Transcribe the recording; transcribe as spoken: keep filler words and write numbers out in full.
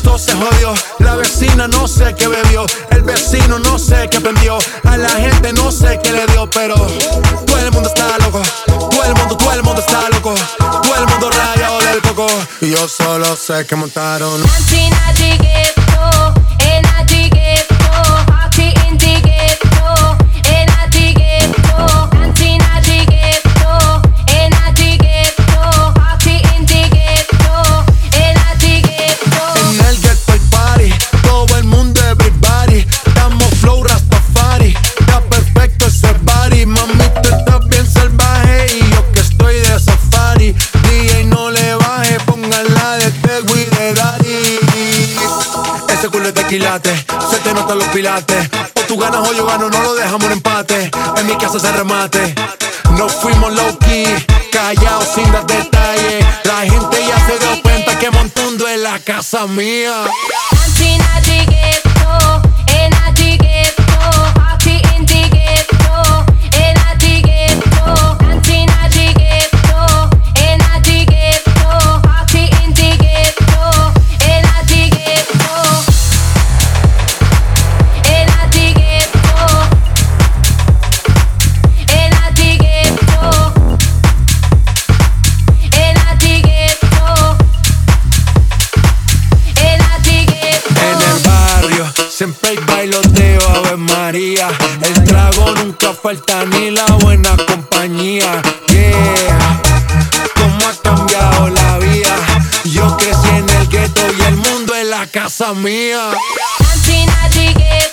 todo se jodió. La vecina no sé qué bebió, el vecino no sé qué prendió, a la gente no sé qué le dio, pero todo el mundo está loco, todo el mundo, todo el mundo está loco, todo el mundo rayado del coco. Y yo solo sé que montaron se te notan los pilates. O tú ganas o yo gano, no lo dejamos en empate. En mi casa se remate. No fuimos low key, callados sin dar detalles. La gente ya se dio cuenta que Montundo es la casa mía. Siempre hay bailoteo, Ave María. El trago nunca falta ni la buena compañía. Yeah, cómo ha cambiado la vida. Yo crecí en el gueto y el mundo es la casa mía.